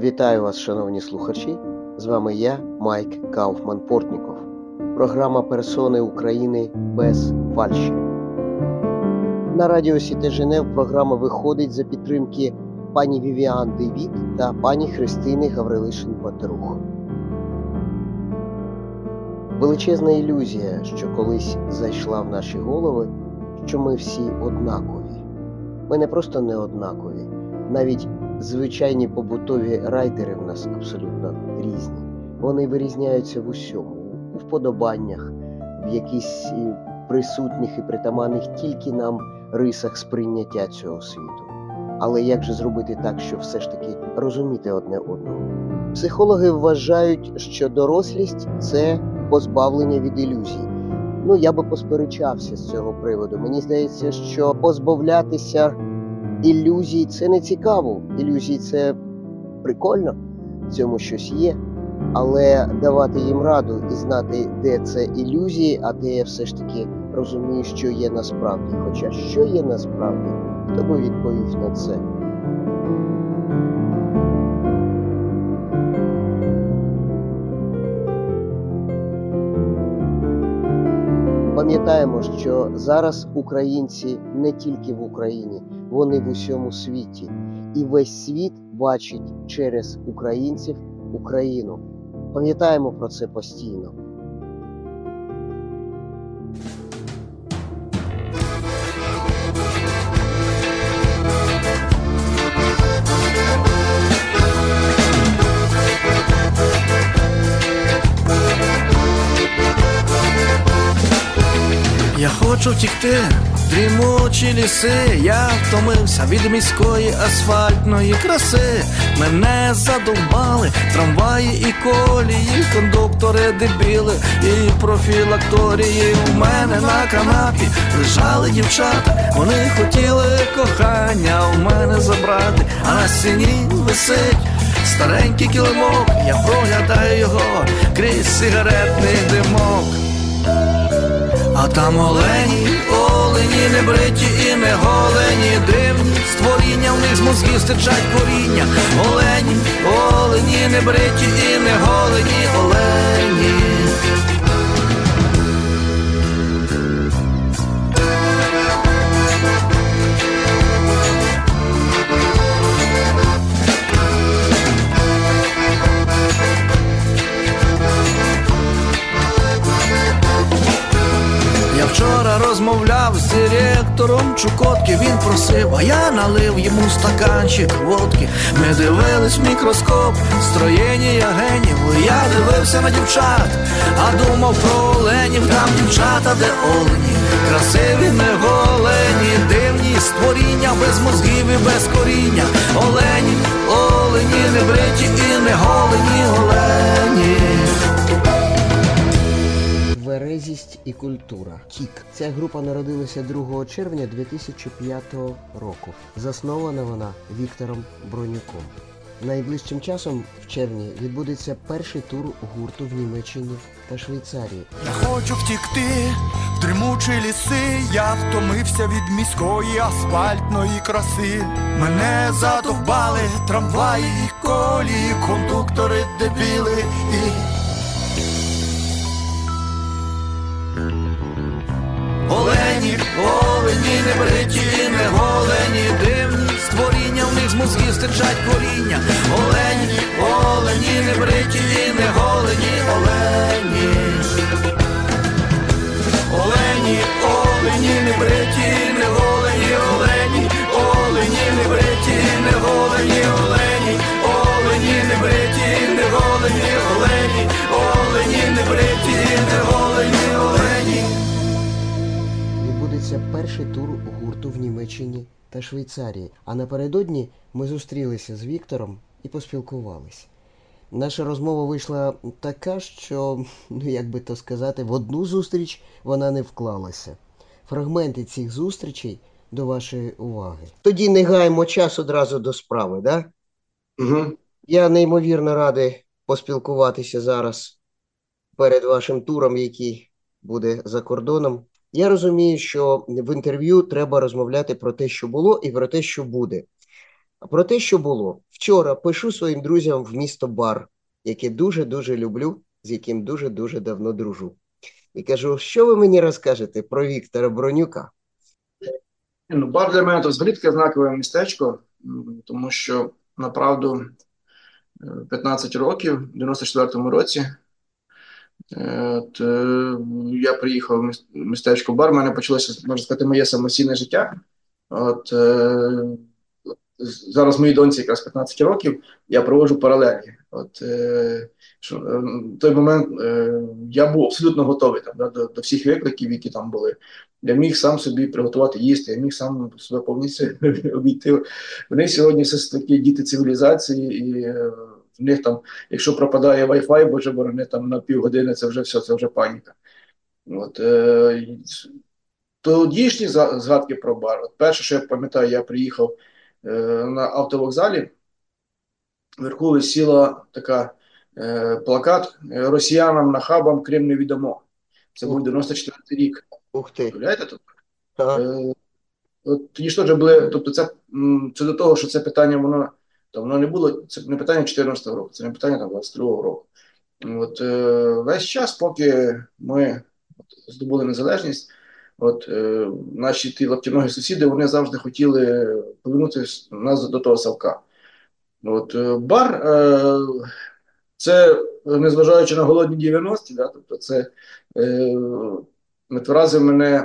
Вітаю вас, шановні слухачі! З вами я, Майк Кауфман-Портніков. Програма «Персони України без фальші». На радіо Сіте Женев програма виходить за підтримки пані Вівіан Девіт та пані Христини Гаврилишин-Патерух. Величезна ілюзія, що колись зайшла в наші голови, що ми всі однакові. Ми не просто не однакові, навіть звичайні побутові райтери в нас абсолютно різні. Вони вирізняються в усьому, у вподобаннях, в якісь присутніх і притаманних тільки нам рисах сприйняття цього світу. Але як же зробити так, щоб все ж таки розуміти одне одного? Психологи вважають, що дорослість – це позбавлення від ілюзій. Я би посперечався з цього приводу. Мені здається, що позбавлятися ілюзій – це не цікаво. Ілюзії – це прикольно, в цьому щось є. Але давати їм раду і знати, де це ілюзії, а де я все ж таки розумію, що є насправді. Хоча що є насправді, хто би відповів на це? Пам'ятаємо, що зараз українці не тільки в Україні, вони в усьому світі. І весь світ бачить через українців Україну. Пам'ятаємо про це постійно. Я хочу втікти в дрімучі ліси, я втомився від міської асфальтної краси. Мене задовбали трамваї і колії, кондуктори дебіли і профілакторії. У мене на канапі лежали дівчата, вони хотіли кохання у мене забрати, а на стіні висить старенький килимок, я проглядаю його крізь сигаретний димок. А там олені, не бриті і не голені, дивні створіння, в них з мозгів стирчать коріння. Олені, не бриті і не голені, олені. Я вчора розмовляв з директором Чукотки, він просив, а я налив йому стаканчик водки. Ми дивились в мікроскоп строєння генів, я дивився на дівчат, а думав про оленів. Там дівчата, де олені, красиві, не голені, дивні створіння, без мозгів і без коріння. Олені, не бриті і не голені, олені. Тверезість і культура. КІК. Ця група народилася 2 червня 2005 року. Заснована вона Віктором Бронюком. Найближчим часом, в червні, відбудеться перший тур гурту в Німеччині та Швейцарії. Я хочу втікти в дрімучі ліси, я втомився від міської асфальтної краси. Мене задовбали трамваї і колії, кондуктори дебіли і... Олені, не бриті, не голені, дивні створіння, в них з мозгів стирчать коріння. Олені, не бриті і не голені, олені. Олені, не бриті і не голені, олені. Олені, не бриті і не голені, олені. Олені, не бриті і не голені, олені. Олені, не бриті і не голені, олені. Відбудеться перший тур гурту в Німеччині та Швейцарії. А напередодні ми зустрілися з Віктором і поспілкувалися. Наша розмова вийшла така, що, як би то сказати, в одну зустріч вона не вклалася. Фрагменти цих зустрічей до вашої уваги. Тоді не гаємо час одразу до справи, да? Угу. Я неймовірно радий поспілкуватися зараз перед вашим туром, який буде за кордоном. Я розумію, що в інтерв'ю треба розмовляти про те, що було, і про те, що буде. А про те, що було. Вчора пишу своїм друзям в місто Бар, яке дуже-дуже люблю, з яким дуже-дуже давно дружу. І кажу, що ви мені розкажете про Віктора Бронюка? Ну, Бар для мене то взагалі таке знакове містечко, тому що, направду, 15 років, в 94-му році, я приїхав в містечко Бар, в мене почалося, можна сказати, моє самостійне життя. Зараз моїй доньці якраз 15 років, я проводжу паралелі. В той момент я був абсолютно готовий до всіх викликів, які там були. Я міг сам собі приготувати їсти, я міг сам себе повністю обійти. Вони сьогодні все такі діти цивілізації, і в них там, якщо пропадає Wi-Fi, боже борони, там на півгодини, це вже все, це вже паніка. Тодішні згадки про Бар. Перше, що я пам'ятаю, я приїхав на автовокзалі, вверху висіла така плакат «Росіянам нахабам Крим невідомо». Це був 94-й рік. Ух ти. Уявляєте тут? Ага. Тоді ж теж були, тобто це до того, що це питання, воно не було, це не питання 14-го року, це не питання 22-го року. Весь час, поки ми здобули незалежність, наші ті лаптяногі сусіди, вони завжди хотіли повернути нас до того Савка. Бар, це, незважаючи на голодні 90-ті, тобто це вразив мене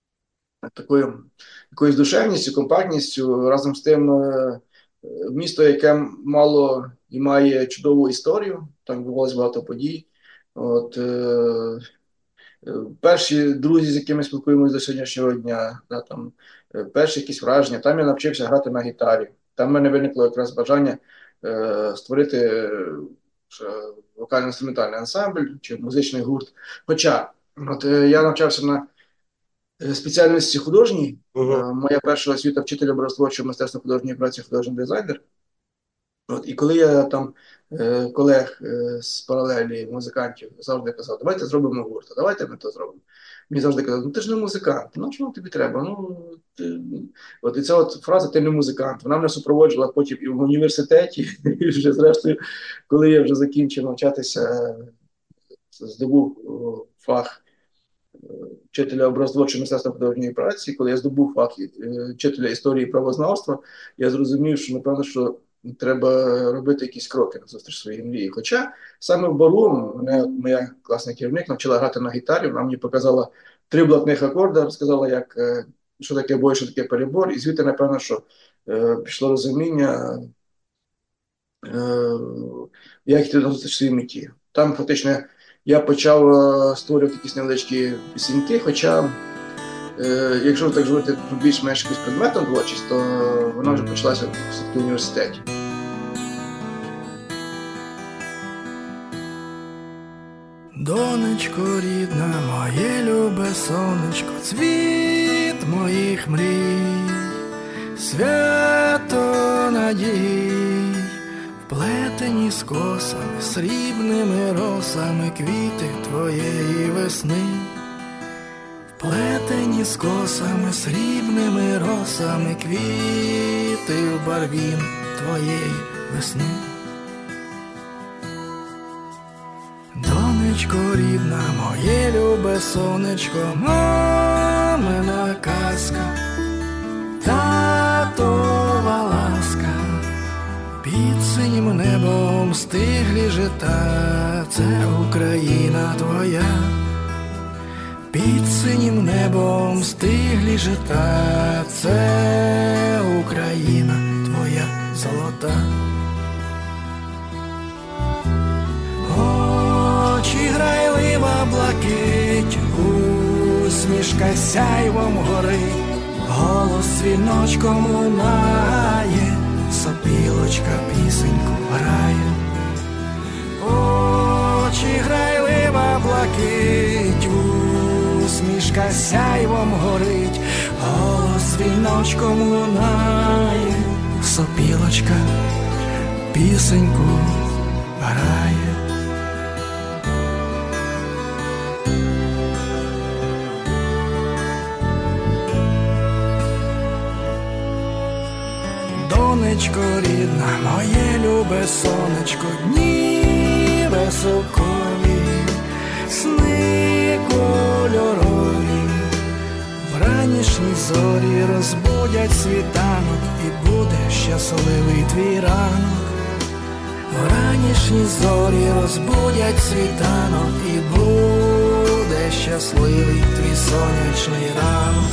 якоюсь душевністю, компактністю, разом з тим місто, яке мало і має чудову історію, там відбувалося багато подій. Перші друзі, з якими спілкуємося до сьогоднішнього дня, перші якісь враження, там я навчився грати на гітарі. Там в мене виникло якраз бажання створити вокально-інструментальний ансамбль чи музичний гурт. Хоча я навчався на спеціальності художній. Моя перша освіта вчитель образотворчого мистецтва художньої праці, художній дизайнер. І коли я там колег з паралелі музикантів завжди казав, давайте зробимо гурт, давайте ми то зробимо. Мені завжди казали, ти ж не музикант, чому тобі треба? І ця фраза «ти не музикант», вона мене супроводжувала потім і в університеті, і вже зрештою, коли я вже закінчив навчатися, здобув фах вчителя образотворчого мистецтва художньої праці, коли я здобув фах вчителя історії і правознавства, я зрозумів, що, напевно, що треба робити якісь кроки назустріч своїй мрії. Хоча саме в Бару мене моя класний керівник навчила грати на гітарі, вона мені показала 3 блатних акорди, розказала, що таке бой, що таке перебор, і звідти, напевно, що пішло розуміння, як йти назустріч своїй меті. Там, фактично, я почав створювати якісь невеличкі пісеньки, хоча, якщо так говорити більш-менш якийсь предметом творчість, то вона вже почалася в університеті. Донечко рідна, моє любе сонечко, цвіт моїх мрій, свято надій, вплетені з косами, срібними росами квіти твоєї весни. Вплетені з косами, срібними росами квіти в барвін твоєї весни. Донечко рідна, моє любе сонечко, мамина казка, татова ласка, під синім небом стиглі жита, це Україна твоя. Під синім небом стиглі жита, це Україна твоя золота. Очі грайлива блакить, усмішка сяйвом горить, голос дзвіночком лунає, сопілочка пісеньку грає. Очі грайлива блакить, усмішка сяйвом горить, голос дзвіночком лунає, сопілочка пісеньку грає. Донечко рідна, моє любе сонечко, дні високові, сни кольорові, вранішні зорі розбудять світанок, і буде щасливий твій ранок. Вранішні зорі розбудять світанок, і буде щасливий твій сонячний ранок.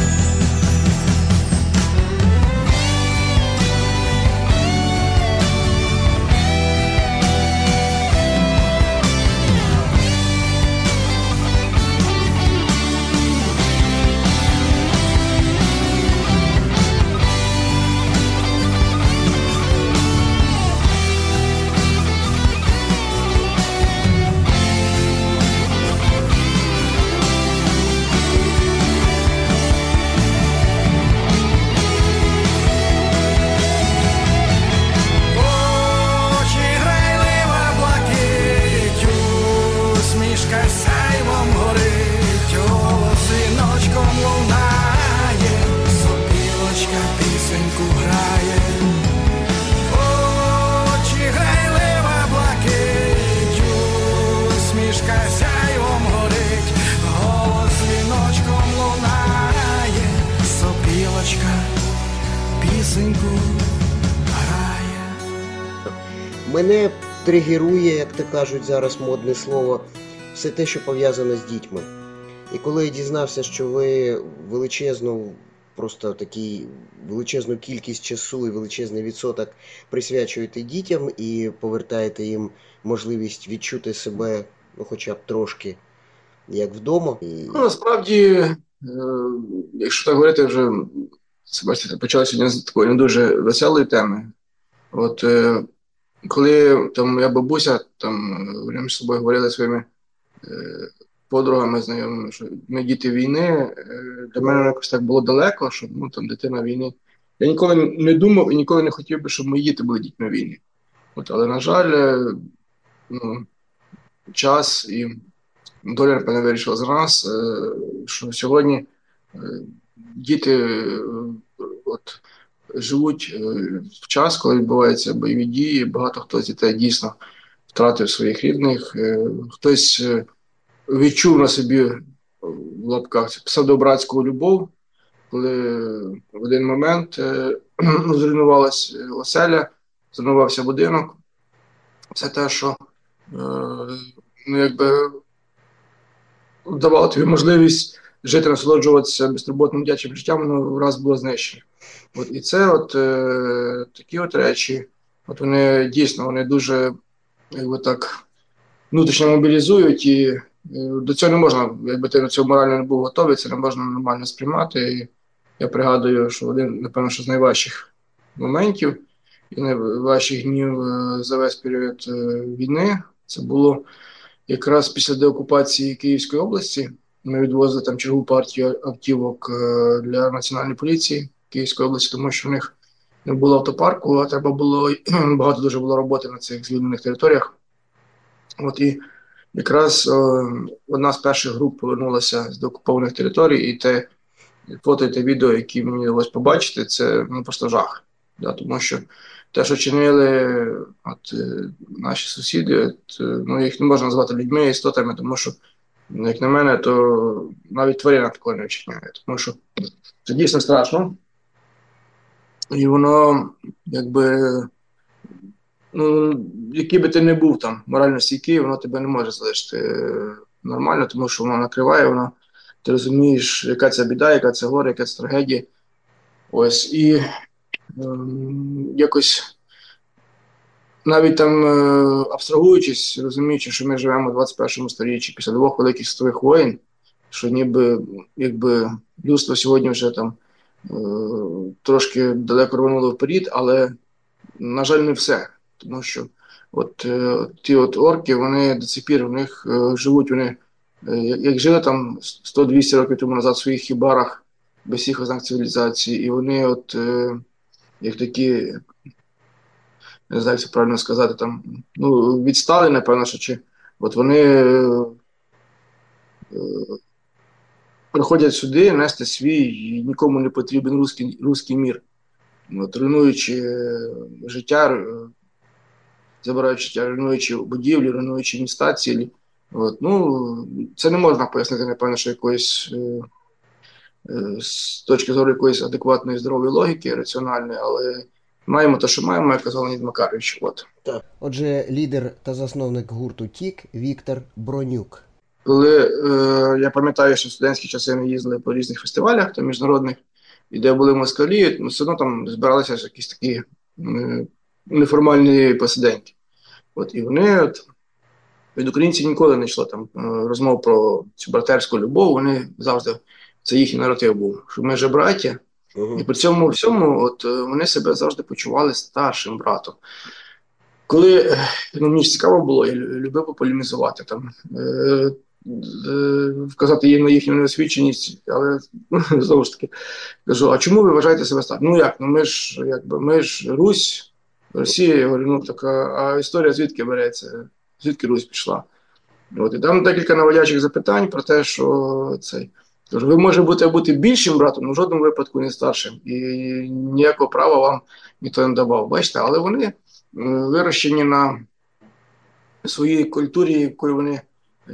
Мене тригерує, як то кажуть зараз модне слово, все те, що пов'язане з дітьми. І коли я дізнався, що ви величезну кількість часу і величезний відсоток присвячуєте дітям і повертаєте їм можливість відчути себе, хоча б трошки, як вдома. Насправді, якщо так говорити, вже це, бачите, почали сьогодні з такої не дуже веселої теми. От коли там моя бабуся, ми з собою говорили своїми подругами, знайомими, що ми діти війни, для мене якось так було далеко, що дитина війни. Я ніколи не думав і ніколи не хотів би, щоб мої діти були дітьми війни. Але, на жаль, час і доля, напевно, вирішила за нас, що сьогодні діти живуть в час, коли відбуваються бойові дії, багато хто з дітей дійсно втратив своїх рідних, хтось відчув на собі в лапках псевдобратську любов, коли в один момент зруйнувалась оселя, зруйнувався будинок. Це те, що давало тобі можливість жити, насолоджуватися безтурботним дитячим життям, воно враз було знищено. І це такі речі, вони дійсно, вони дуже внутрішньо мобілізують, і до цього не можна, якби ти на цього морально не був готовий, це не можна нормально сприймати. І я пригадую, що один, напевно, що з найважчих моментів і найважчих днів за весь період війни, це було якраз після деокупації Київської області. Ми відвозили там чергову партію автівок для Національної поліції Київської області, тому що в них не було автопарку, а треба було, багато дуже було роботи на цих звільнених територіях. І якраз одна з перших груп повернулася з деокупованих територій, і те фото і те відео, які мені вдалося побачити, це просто жах. Тому що те, що чинили наші сусіди, їх не можна назвати людьми, істотами, тому що, як на мене, то навіть тварина такого не вчиняє, тому що це дійсно страшно. І воно, який би ти не був там морально стійкий, воно тебе не може залишити нормально, тому що воно накриває, ти розумієш, яка це біда, яка це горе, яка це трагедія. І якось навіть там абстрагуючись, розуміючи, що ми живемо в 21 сторіччі після двох великих світових воєн, що ніби людство сьогодні вже там трошки далеко рвануло вперед, але, на жаль, не все. Тому що ті орки, вони до сих пір, в них живуть, вони як жили там 100-200 років тому назад в своїх хібарах, без всіх ознак цивілізації, і вони як такі, не знаю, як це правильно сказати, там, відстали, напевно, що вони приходять сюди нести свій нікому не потрібен руський мір. от, руйнуючи життя, забираючи життя, руйнуючи будівлі, руйнуючи міста цілі. От, ну, це не можна пояснити, напевно, що якоїсь з точки зору якоїсь адекватної здорової логіки, раціональної, але маємо те, що маємо, як казав Леонід Макарович. От. Отже, лідер та засновник гурту «Тік» Віктор Бронюк. Коли я пам'ятаю, що в студентські часи ми їздили по різних фестивалях там, міжнародних, і де були москалі, ну, все одно там збиралися якісь такі неформальні посиденьки. От, і вони від українців ніколи не йшло там розмов про цю братерську любов, вони завжди, це їхній наратив був, що ми же браття, і при цьому всьому от, вони себе завжди почували старшим братом. Коли мені ж цікаво було, я любив пополемізувати, там, вказати їм на їхню неосвіченість, але знову ж таки кажу, а чому ви вважаєте себе старшим? Ну як, ну ми ж Русь, Росія, я говорю, ну так, а історія звідки береться, звідки Русь пішла? От, і там декілька наводячих запитань про те, що цей. Тож ви можете бути більшим братом, але в жодному випадку не старшим. І ніякого права вам ніхто не давав. Бачите, але вони вирощені на своїй культурі, якою вони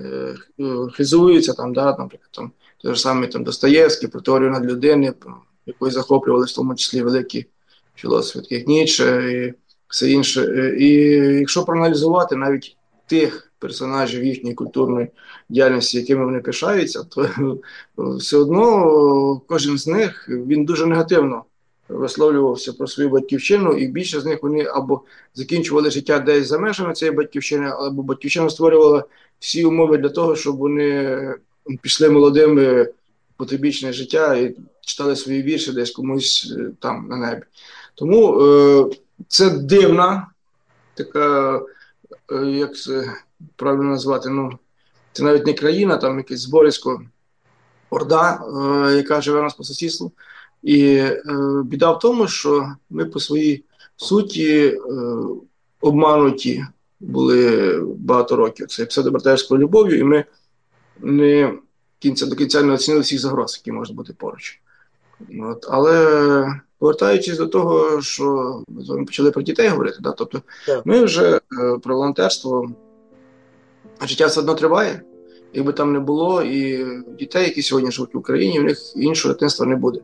хизуються, там, да, наприклад, там, той ж самий там, Достоєвський, про теорію надлюдини, якою захоплювалися в тому числі великі філософи, такі як Ніцше і все інше. І якщо проаналізувати навіть тих персонажів їхньої культурної діяльності, якими вони пишаються, то все одно кожен з них, він дуже негативно висловлювався про свою батьківщину, і більше з них вони або закінчували життя десь за межами цієї батьківщини, або батьківщина створювала всі умови для того, щоб вони пішли молодими потойбічне життя і читали свої вірші десь комусь там на небі. Тому це дивна така, як це правильно назвати, ну, це навіть не країна, там якесь зборисько орда, яка живе у нас по сусідству. І біда в тому, що ми по своїй суті обмануті були багато років. Це псевдобратерською любов'ю, і ми не до кінця не оцінили всіх загроз, які можуть бути поруч. От, але повертаючись до того, що ми з вами почали про дітей говорити, да? Тобто ми вже про волонтерство, життя все одно триває, якби там не було, і дітей, які сьогодні живуть в Україні, в них іншого дитинства не буде.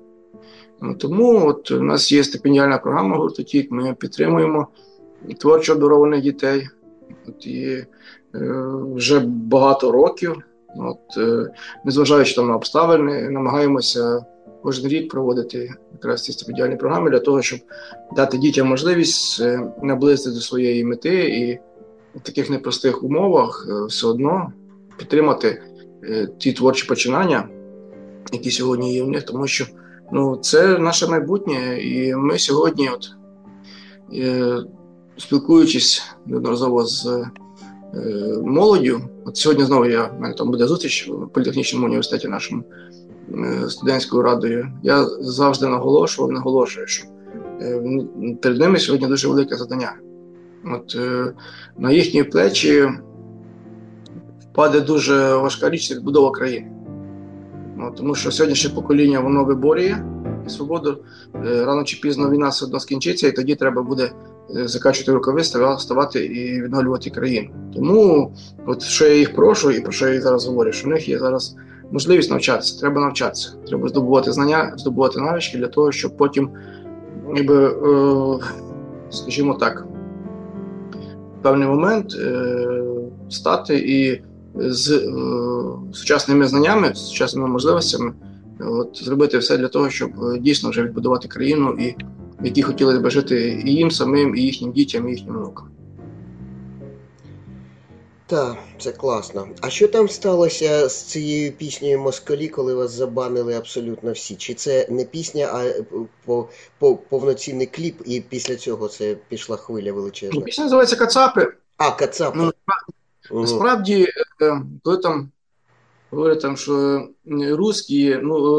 Тому от у нас є стипендіальна програма гурту «Тік», ми підтримуємо творчо обдарованих дітей. От, і вже багато років, от, незважаючи там на обставини, намагаємося кожен рік проводити якраз ці стипендіальні програми для того, щоб дати дітям можливість наблизити до своєї мети і в таких непростих умовах все одно підтримати ті творчі починання, які сьогодні є в них, тому що ну, це наше майбутнє, і ми сьогодні, от, спілкуючись неодноразово з молоддю, от сьогодні знову в мене там буде зустріч в політехнічному університеті нашому студентською радою, я завжди наголошую, що перед ними сьогодні дуже велике завдання. От, на їхні плечі впаде дуже важка річ – це відбудова країни. Тому що сьогоднішнє покоління, воно виборює свободу, рано чи пізно війна все одно скінчиться, і тоді треба буде закачувати рукави, ставати і відновлювати країну. Тому, от що я їх прошу, і про що я їх зараз говорю, що в них є зараз можливість навчатися, треба навчатися, треба здобувати знання, здобувати навички для того, щоб потім, ніби, скажімо так, в певний момент стати і з сучасними знаннями, з сучасними можливостями, от, зробити все для того, щоб дійсно вже відбудувати країну, і в якій хотіли б жити і їм самим, і їхнім дітям, і їхнім внукам. Так, це класно. А що там сталося з цією піснею «Москалі», коли вас забанили абсолютно всі? Чи це не пісня, а повноцінний кліп, і після цього це пішла хвиля величезна? Пісня називається «Кацапи». А, «Кацапи». Насправді, коли там говорять, там, що русські,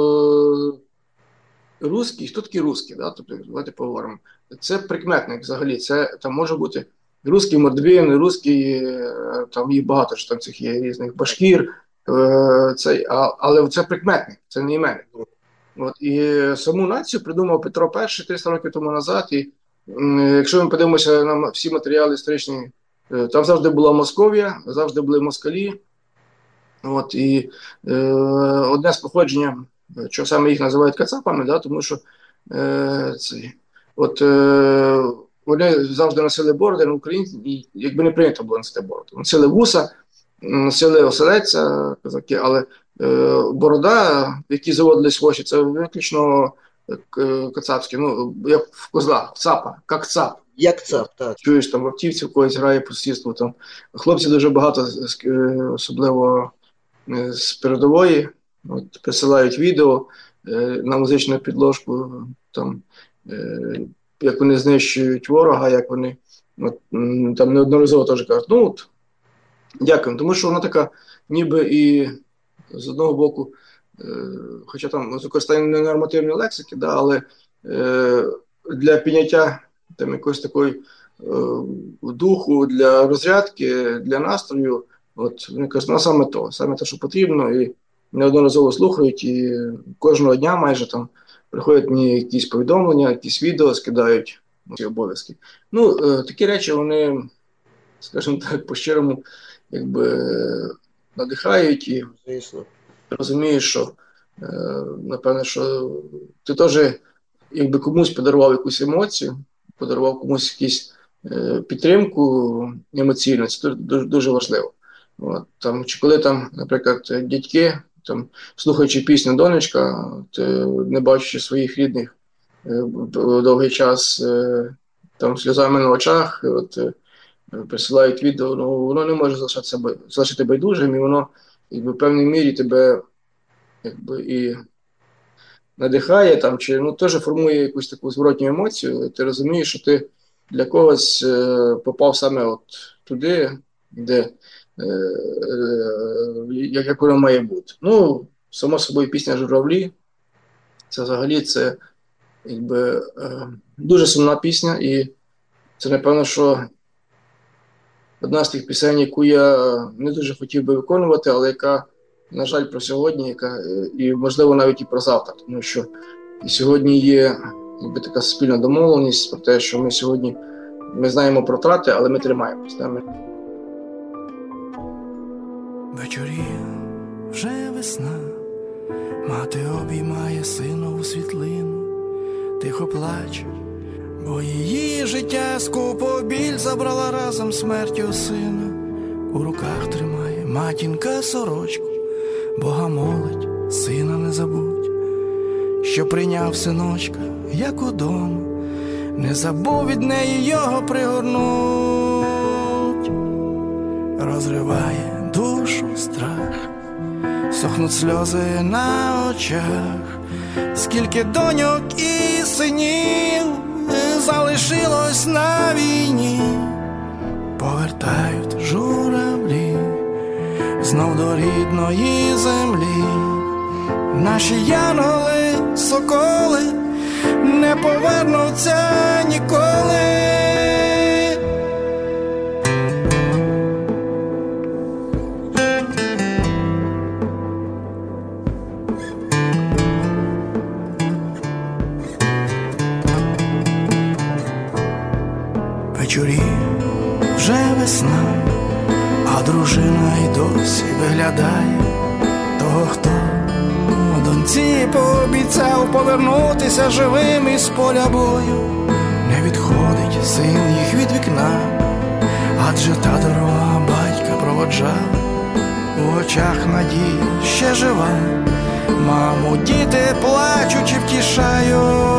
русські, хто такі русські, да? Тобто, давайте поговоримо. Це прикметник взагалі, це там може бути русський мордвин, русський, там їх багато, що там цих є різних башкір, але це прикметник, це не іменник. От, і саму націю придумав Петро І 300 років тому назад. І якщо ми подивимося на всі матеріали історичні, там завжди була Московія, завжди були москалі. От, і одне з походження, що саме їх називають кацапами, да, тому що вони завжди носили бороди, на Україні, і якби не прийнято було носити бороду. Носили вуса, носили оселедця, козаки, але борода, які заводились в очі, це виключно кацапські, ну, як в козла, в цапа, як цап. Як цап, так. Чуєш, там в автівці в когось грає по сусідству, там хлопці дуже багато, особливо з передової, от, присилають відео на музичну підложку, там, як вони знищують ворога, як вони там неодноразово теж кажуть, ну от, дякуємо, тому що вона така, ніби і з одного боку, хоча там використання ненормативної лексики, да, але для підняття там якоїсь такої духу, для розрядки, для настрою, от, мені кажуть, саме те, що потрібно, і неодноразово слухають, і кожного дня майже там приходять мені якісь повідомлення, якісь відео, скидають ці обов'язки. Ну, такі речі, вони, скажімо так, по-щирому, якби надихають і розумієш, що, напевне, що ти теж, якби комусь подарував якусь емоцію, подарував комусь якусь підтримку емоційну, це дуже важливо. От, там, чи коли там, наприклад, дядьки, там, слухаючи пісню «Донечка», не бачачи своїх рідних довгий час там, сльозами на очах, от, присилають відео, ну, воно не може залишити байдужим, і воно якби, в певній мірі тебе якби, і надихає, там, чи ну, теж формує якусь таку зворотню емоцію, ти розумієш, що ти для когось попав саме от туди, де як воно має бути. Ну, само собою, пісня «Журавлі», це взагалі це якби дуже сумна пісня, і це, напевно, що одна з тих пісень, яку я не дуже хотів би виконувати, але яка, на жаль, про сьогодні, яка, і, можливо, навіть і про завтра, тому що і сьогодні є якби, така спільна домовленість про те, що ми сьогодні ми знаємо про втрати, але ми тримаємося. Вечоріє, вже весна, мати обіймає синову світлину, тихо плаче, бо її життя скупо біль забрала разом смертю сина. У руках тримає матінка сорочку, Бога молить, сина не забудь, що прийняв синочка, як удома, не забув від неї його пригорнуть. Розриває душу страх, сохнуть сльози на очах, скільки доньок і синів залишилось на війні, повертають журавлі знов до рідної землі. Наші янголи, соколи не повернуться ніколи. Вечорі вже весна, а дружина й досі виглядає того, хто доньці пообіцяв повернутися живим із поля бою. Не відходить син їх від вікна, адже та дорога батька проводжала. У очах надія ще жива, маму діти плачучи втішають.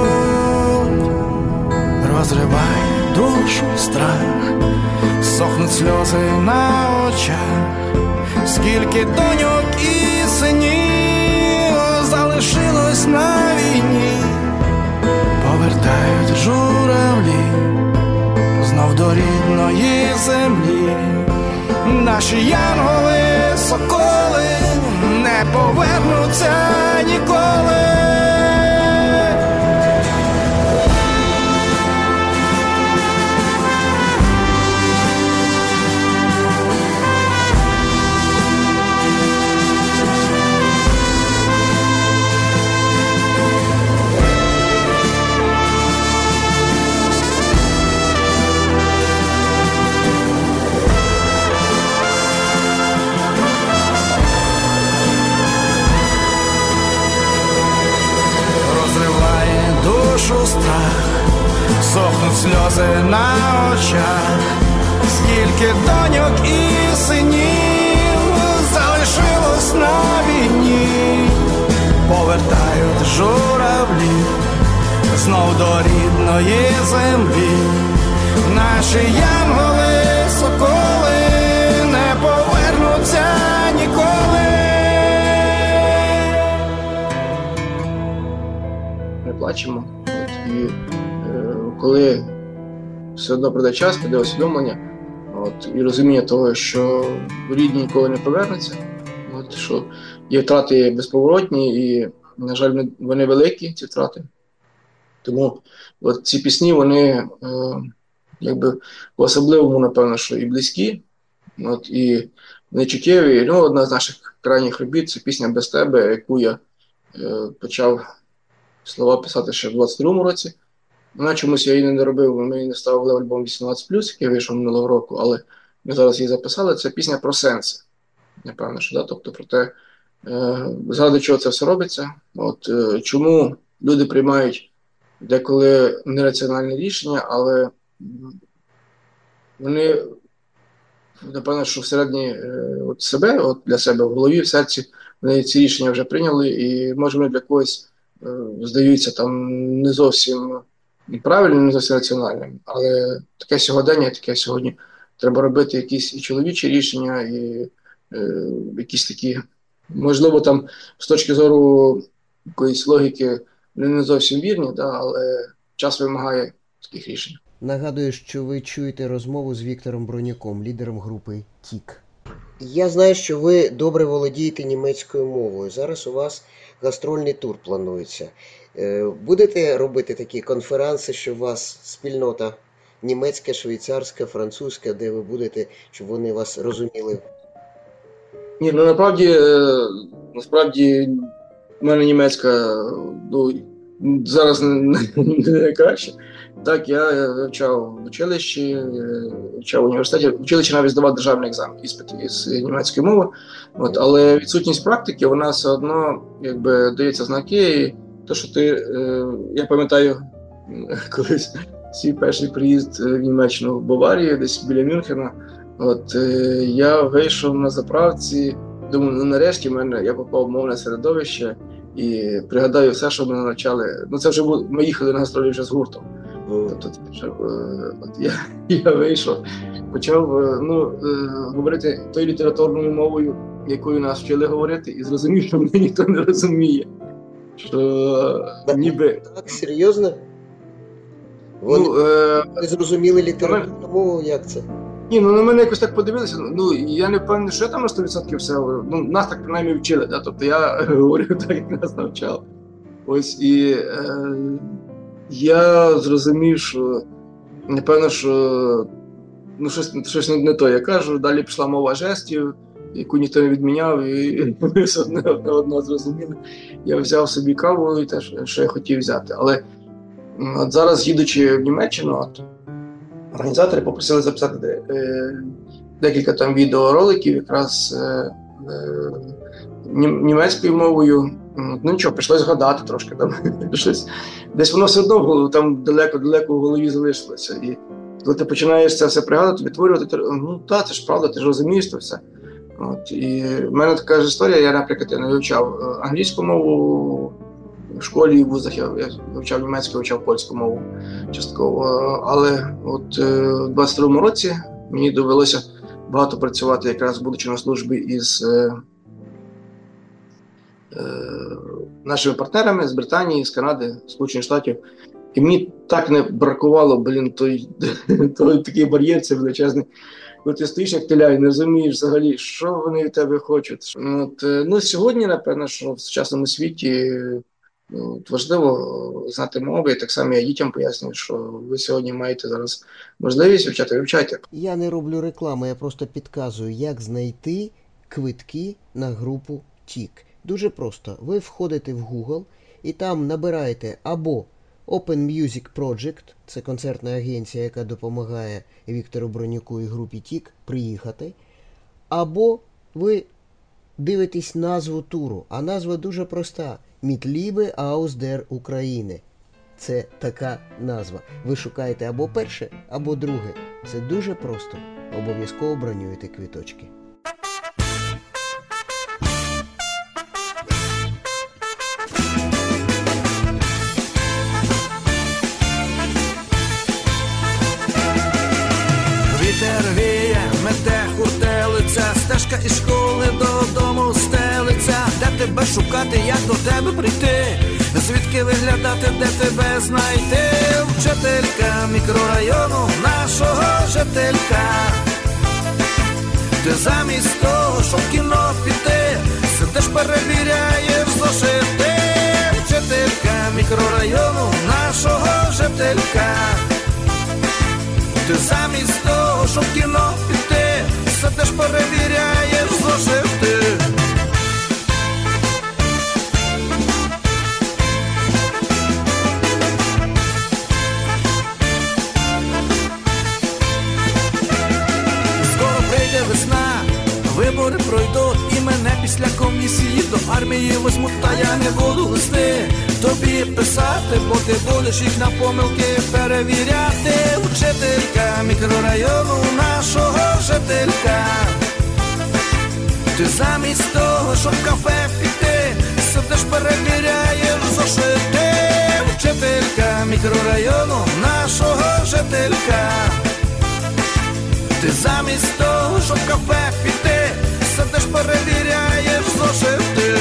Розриває душу страх, сохнуть сльози на очах, скільки доньок і синів залишилось на війні, повертають журавлі знов до рідної землі. Наші янголи, соколи не повернуться ніколи. сльози на очах, скільки доньок і синів залишилось на війні, повертають журавлі знов до рідної землі. Наші янголи, соколи не повернуться ніколи. Ми плачемо. І коли все одно прийде час, піде усвідомлення, і розуміння того, що рідні ніколи не повернуться, що є втрати безповоротні і, на жаль, вони великі, ці втрати. Тому ці пісні, вони якби по-особливому, напевно, що і близькі, і вони чуттєві. Одна з наших крайніх робіт – це пісня «Без тебе», яку я почав слова писати ще в 22-му році. Чомусь я її не робив, ми її не ставили в альбом 18+, який вийшов минулого року, але ми зараз її записали. Це пісня про сенси, напевно, що, тобто про те, заради чого це все робиться, чому люди приймають деколи нераціональні рішення, але вони, напевно, що всередині себе, для себе, в голові, в серці, вони ці рішення вже прийняли, і, може, вони для когось здаються там не зовсім правильним, не зовсім раціональним, але таке сьогодення, таке сьогодні треба робити якісь і чоловічі рішення, і якісь такі, можливо, там з точки зору якоїсь логіки не зовсім вірні, але час вимагає таких рішень. Нагадую, що ви чуєте розмову з Віктором Бронюком, лідером групи «Тік». Я знаю, що ви добре володієте німецькою мовою. Зараз у вас гастрольний тур планується. Будете робити такі конференци, що у вас спільнота німецька, швейцарська, французька, де ви будете, щоб вони вас розуміли? Ні, насправді в мене німецька зараз не найкраще. Так, я вивчав в училищі, вивчав в університеті. В училищі навіть здавав державний екзамен, іспит із німецької мови. Але відсутність практики, вона все одно дається знаки. І то, що я пам'ятаю, колись свій перший приїзд в Німеччину в Баварію, десь біля Мюнхена, я вийшов на заправці, думаю, нарешті я попав в мовне середовище і пригадаю все, що мене навчали. Це вже ми їхали на гастролі вже з гуртом. Я вийшов, почав говорити тою літературною мовою, якою нас вчили говорити, і зрозумів, що мене ніхто не розуміє. Що ніби... Так, серйозно? Ви зрозуміли літературну мову, як це? Ні, на мене якось так подивилися. Я не впевнений, що я там на 100% все говорю. Нас так принаймні вчили, тобто я говорив так, як нас навчали. І я зрозумів, що напевно, що щось не то я кажу. Далі пішла мова жестів, яку ніхто не відміняв, і ми все одно зрозуміли. Я взяв собі каву і те, що я хотів взяти. Але зараз, їдучи в Німеччину, організатори попросили записати декілька там відеороликів якраз німецькою мовою. Нічого, прийшлося згадати трошки там щось. Десь воно все одно там далеко в голові залишилося. І коли ти починаєш це все пригадувати, відтворювати, це ж правда, ти ж розумієш це все. І в мене така ж історія, я, наприклад, не вивчав англійську мову в школі і в вузах, я вивчав німецьку, вивчав польську мову частково. Але у 22-му році мені довелося багато працювати, якраз будучи на службі із нашими партнерами з Британії, з Канади, Сполучених Штатів. І мені так не бракувало, той такий бар'єр, це величезний. Коли ти стоїш як теля і не розумієш взагалі, що вони від тебе хочуть. Сьогодні, напевно, що в сучасному світі важливо знати мови, і так само я дітям пояснюю, що ви сьогодні маєте зараз можливість вивчайте. Я не роблю рекламу, я просто підказую, як знайти квитки на групу «Тік». Дуже просто. Ви входите в Google і там набираєте або Open Music Project, це концертна агенція, яка допомагає Віктору Бронюку і групі «Тік» приїхати, або ви дивитесь назву туру, а назва дуже проста – «Mit Liebe aus der Ukraine». це така назва. Ви шукаєте або перше, або друге. Це дуже просто. Обов'язково бронюєте квіточки. Вітер віє, мете хуртелиця, стежка із школи додому стелиться. Де тебе шукати, як до тебе прийти? Звідки виглядати, де тебе знайти? Вчителька мікрорайону нашого жителька. Ти замість того, щоб в кіно піти, сидиш, перевіряєш зошити. Вчителька мікрорайону нашого жителька. Ти замість того, щоб в кіно піти, сидиш, перевіряєш зошити. Скоро прийде весна, вибори пройдуть, і мене після комісії до армії возьмуть, та я не буду листи тобі писати, бо ти будеш їх на помилки перевіряти. Вчителька мікрорайону нашого жителька. Ти замість того, щоб в кафе піти, сидиш, перевіряєш зошити. Вчителька мікрорайону нашого жителька. Ти замість того, щоб в кафе піти, сидиш, перевіряєш зошити.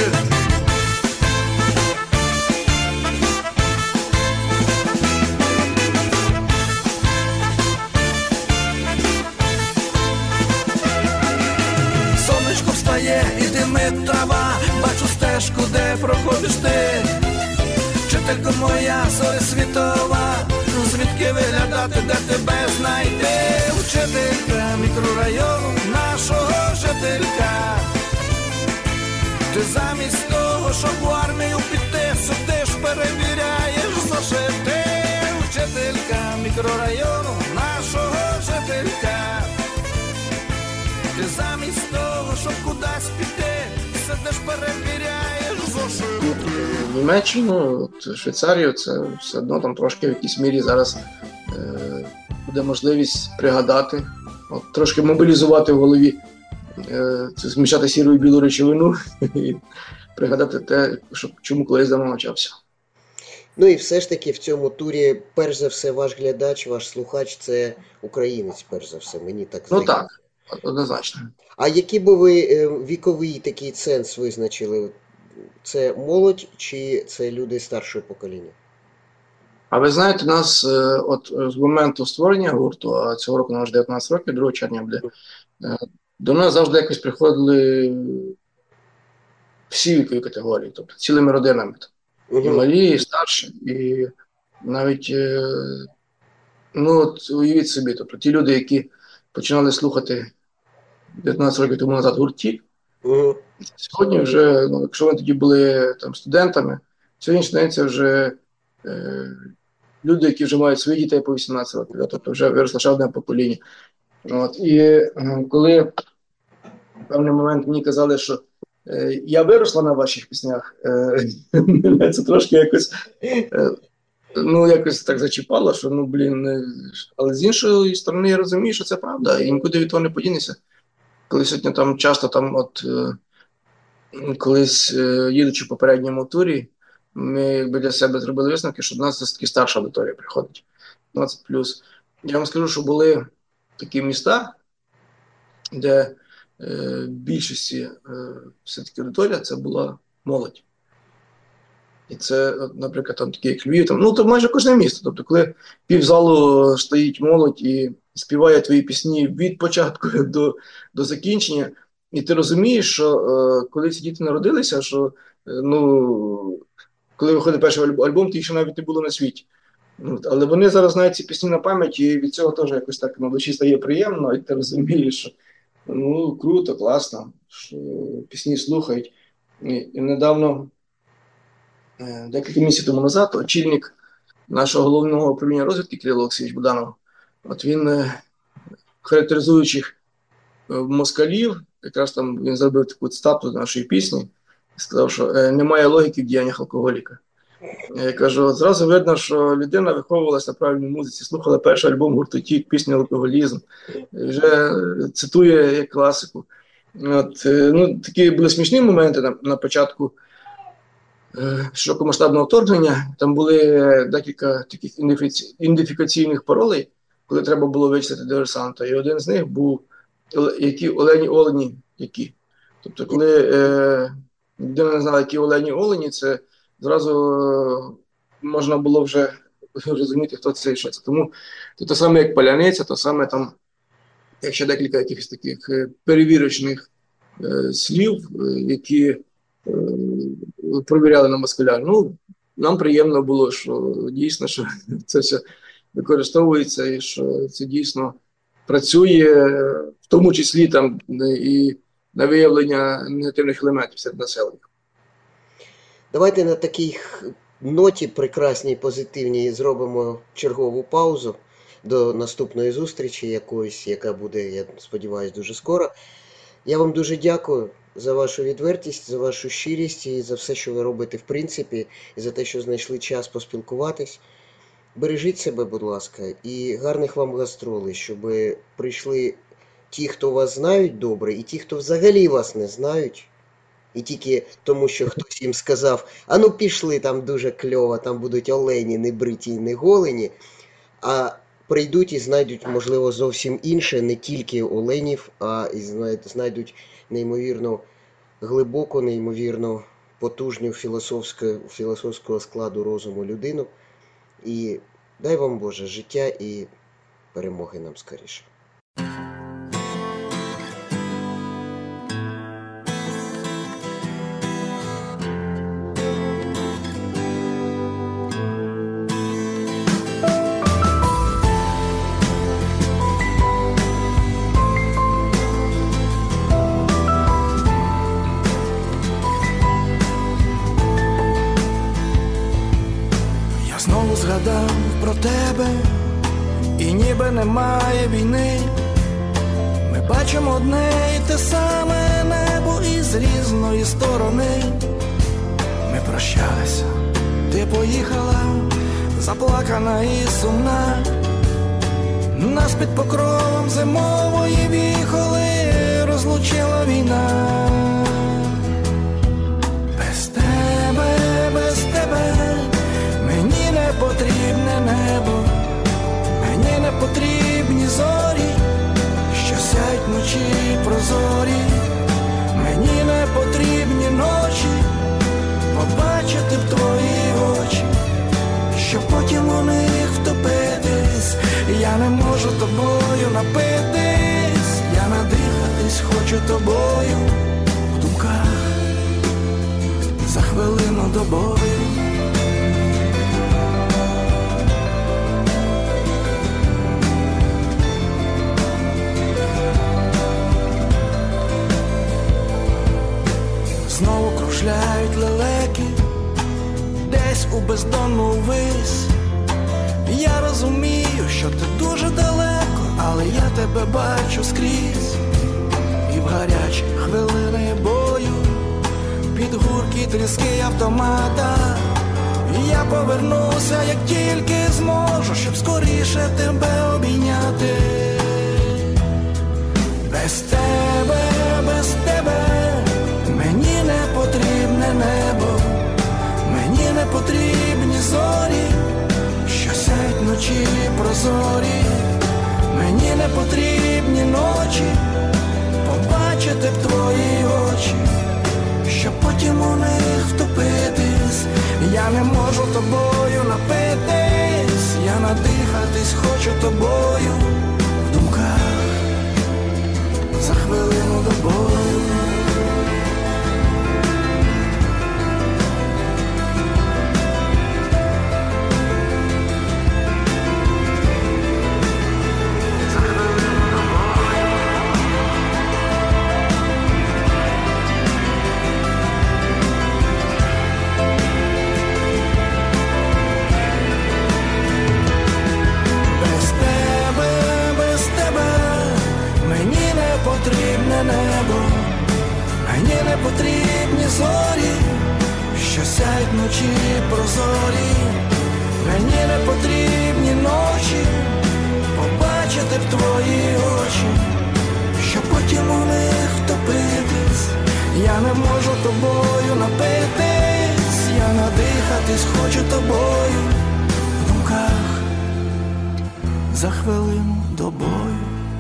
Сонечко встає і димить трава, бачу стежку, де проходиш ти. Вчителько моя, зоря світова, звідки виглядати, де тебе знайти? Вчителька мікрорайону нашого жителька. Ти замість того, щоб в армію піти, сидиш, перевіряєш зошити. Вчителька мікрорайону нашого жителька. Ти замість того, щоб кудись піти, сидиш, перевіряєш зошити. Німеччину, от Швейцарію, це все одно там трошки в якійсь мірі зараз буде можливість пригадати, от, трошки мобілізувати в голові, змішати сіру і білу речовину і пригадати те, чому колись давно навчався. Ну і все ж таки в цьому турі, перш за все, ваш глядач, ваш слухач – це українець, перш за все, мені так Ну здається. так, однозначно. А який би ви віковий такий ценз визначили? Це молодь чи це люди старшого покоління? А ви знаєте, нас от з моменту створення гурту, а цього року нам вже 19 років, 2 червня буде, до нас завжди якось приходили всі вікові категорії, тобто цілими родинами. І малі, і старші, і навіть, ну от уявіть собі, тобто ті люди, які починали слухати 19 років тому назад гурті, сьогодні вже, ну, якщо вони тоді були там студентами, сьогодні студенти вже люди, які вже мають своїх дітей по 18 років, тобто вже виросло ще одне покоління. От, і коли в певний момент мені казали, що я виросла на ваших піснях, мене це трошки якось, ну, якось так зачіпало, що, ну, блін, але з іншої сторони я розумію, що це правда, і нікуди від того не подінешся. Коли сьогодні там часто там от колись їдучи в попередньому турі, ми якби для себе зробили висновки, що до нас все-таки старша аудиторія приходить, 20+. Я вам скажу, що були такі міста, де в більшості все-таки аудиторія це була молодь. І це, наприклад, там такі як Львів, там, ну, то майже кожне місто. Тобто, коли півзалу стоїть молодь і співає твої пісні від початку до закінчення, і ти розумієш, що коли ці діти народилися, що, ну, коли виходить перший альбом, то їх ще навіть не було на світі. Але вони зараз знають ці пісні на пам'ять, і від цього теж якось так на душі стає приємно, і ти розумієш, що, ну, круто, класно, що пісні слухають. І недавно, декілька місяців тому назад, очільник нашого головного управління розвідки Кирило Олексійович Буданов, от він, характеризуючи москалів, якраз там він зробив таку цитату з нашої пісні, сказав, що немає логіки в діяннях алкоголіка. Я кажу, от зразу видно, що людина виховувалася на правильній музиці, слухала перший альбом гурту «Тік», пісню «Алкоголізм», вже цитує як класику. От, ну, такі були смішні моменти на початку широкомасштабного вторгнення. Там були декілька таких ідентифікаційних паролей, коли треба було вичислити диверсанта. І один з них був «Які олені, які». Тобто, коли людина не знала, які олені, це зразу можна було вже розуміти, хто це і що це. Тому це те саме, як паляниця, то саме там, як ще декілька якихось таких перевірочних слів, які провіряли на москаля. Ну, нам приємно було, що дійсно, що це все використовується і що це дійсно працює, в тому числі там і на виявлення негативних елементів серед населення. Давайте на такій ноті прекрасній, позитивній зробимо чергову паузу до наступної зустрічі якоїсь, яка буде, я сподіваюся, дуже скоро. Я вам дуже дякую за вашу відвертість, за вашу щирість і за все, що ви робите в принципі, і за те, що знайшли час поспілкуватись. Бережіть себе, будь ласка, і гарних вам гастролей, щоб прийшли ті, хто вас знають добре, і ті, хто взагалі вас не знають, і тільки тому, що хтось їм сказав, а ну пішли, там дуже кльово, там будуть олені, не бриті і не голені, а прийдуть і знайдуть, можливо, зовсім інше, не тільки оленів, а і знайдуть неймовірно глибоку, неймовірно потужну філософського складу розуму людину. І дай вам, Боже, життя і перемоги нам скоріше. Згадав про тебе, і ніби немає війни. Ми бачимо одне і те саме небо із різної сторони. Ми прощалися, ти поїхала, заплакана і сумна. Нас під покровом зимової віхоли розлучила війна. Без тебе мені не потрібне небо, мені не потрібні зорі, що сяють вночі прозорі. Мені не потрібні ночі, побачити б твої очі, щоб потім у них втопитись. Я не можу тобою напитись, я надихатись хочу тобою в думках за хвилину до бою. Знову кружляють лелеки десь у бездонну вись. Я розумію, що ти дуже далеко, але я тебе бачу скрізь. І в гарячі хвилини бою, під гуркі тріски автомата, я повернуся, як тільки зможу, щоб скоріше тебе обійняти. Без тебе мені не потрібне небо, мені не потрібні зорі, що сяють вночі прозорі. Мені не потрібні ночі, побачити б твої очі, щоб потім у них втопитись. Я не можу тобою напитись, я надихатись хочу тобою в думках за хвилину до бою. Без вночі прозорі, мені не потрібні ночі, побачити б твої очі, щоб потім у них втопитись. Я не можу тобою напитись, я надихатись хочу тобою в думках за хвилину до бою.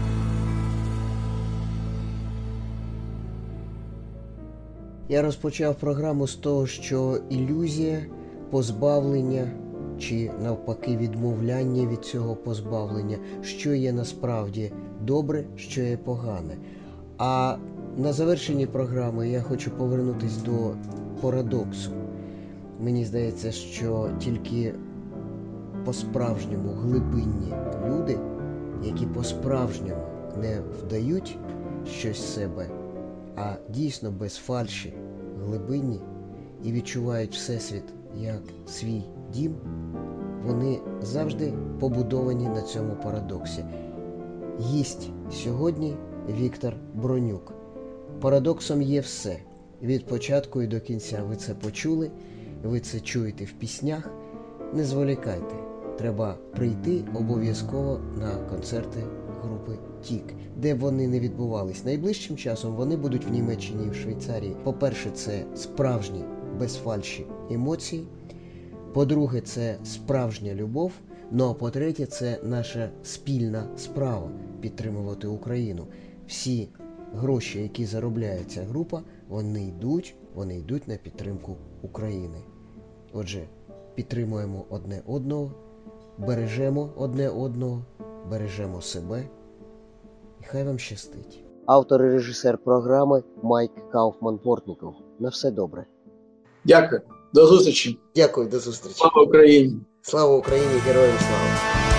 Я розпочав програму з того, що ілюзія, позбавлення чи навпаки відмовляння від цього позбавлення, що є насправді добре, що є погане. А на завершенні програми я хочу повернутися до парадоксу. Мені здається, що тільки по-справжньому глибинні люди, які по-справжньому не вдають щось з себе, а дійсно без фальші, глибинні і відчувають Всесвіт як свій дім, вони завжди побудовані на цьому парадоксі. Гість сьогодні Віктор Бронюк. Парадоксом є все. Від початку і до кінця ви це почули, ви це чуєте в піснях. Не зволікайте. Треба прийти обов'язково на концерти групи Тік, де б вони не відбувались. Найближчим часом вони будуть в Німеччині і в Швейцарії. По-перше, це справжні, без фальші емоції. По-друге, це справжня любов. Ну а по-третє, це наша спільна справа – підтримувати Україну. Всі гроші, які заробляє ця група, вони йдуть на підтримку України. Отже, підтримуємо одне одного, бережемо одне одного, бережемо себе. І хай вам щастить. Автор і режисер програми Майк Кауфман-Портніков. На все добре. Дякую. До зустрічі. Дякую, до зустрічі. Слава Україні. Слава Україні, героям слава.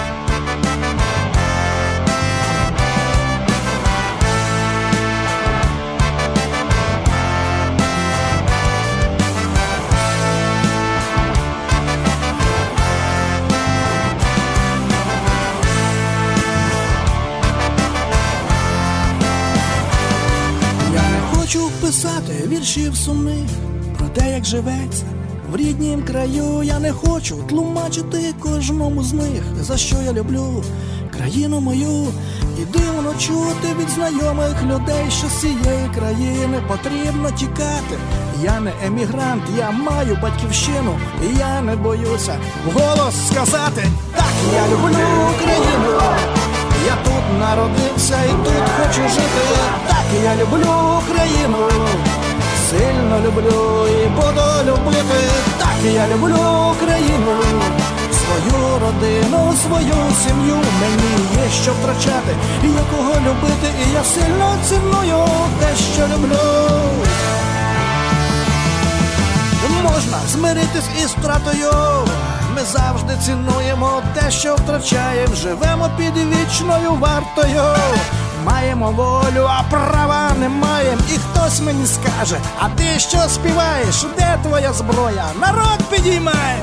Хочу писати віршів сумних про те, як живеться в ріднім краю. Я не хочу тлумачити кожному з них, за що я люблю країну мою. І дивно чути від знайомих людей, що з цієї країни потрібно тікати. Я не емігрант, я маю батьківщину, і я не боюся вголос сказати: так, я люблю Україну. Я тут народився і тут хочу жити. Так, я люблю Україну, сильно люблю і буду любити. Так, я люблю Україну, свою родину, свою сім'ю. Мені є що втрачати, є кого любити, і я сильно ціную те, що люблю. Можна змиритись із втратою, ми завжди цінуємо те, що втрачаємо. Живемо під вічною вартою, маємо волю, а права не маємо. І хтось мені скаже: а ти що співаєш? Де твоя зброя? Народ підіймай!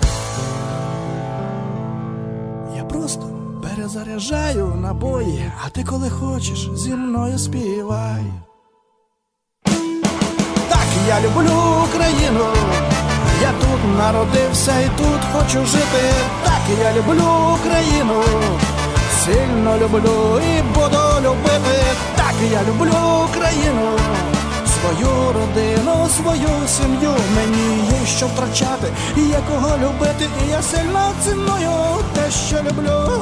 Я просто перезаряджаю набої, а ти коли хочеш зі мною співай. Так, я люблю Україну, я тут народився і тут хочу жити. Так, я люблю Україну, сильно люблю і буду любити. Так, я люблю Україну, свою родину, свою сім'ю. Мені є що втрачати, і є кого любити, і я сильно ціную те, що люблю.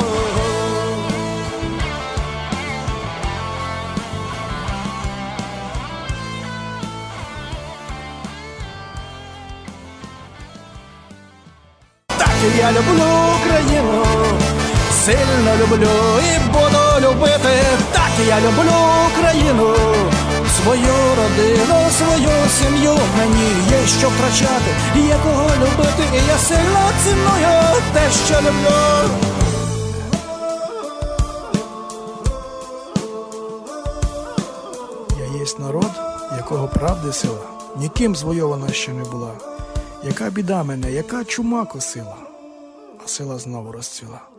Я люблю Україну, сильно люблю і буду любити. Так, я люблю Україну, свою родину, свою сім'ю. Мені є що втрачати, є кого любити, і я сильно ціную те, що люблю. Я єсть народ, якого правди сила ніким звойована ще не була. Яка біда мене, яка чума косила, а сила знову розцвіла.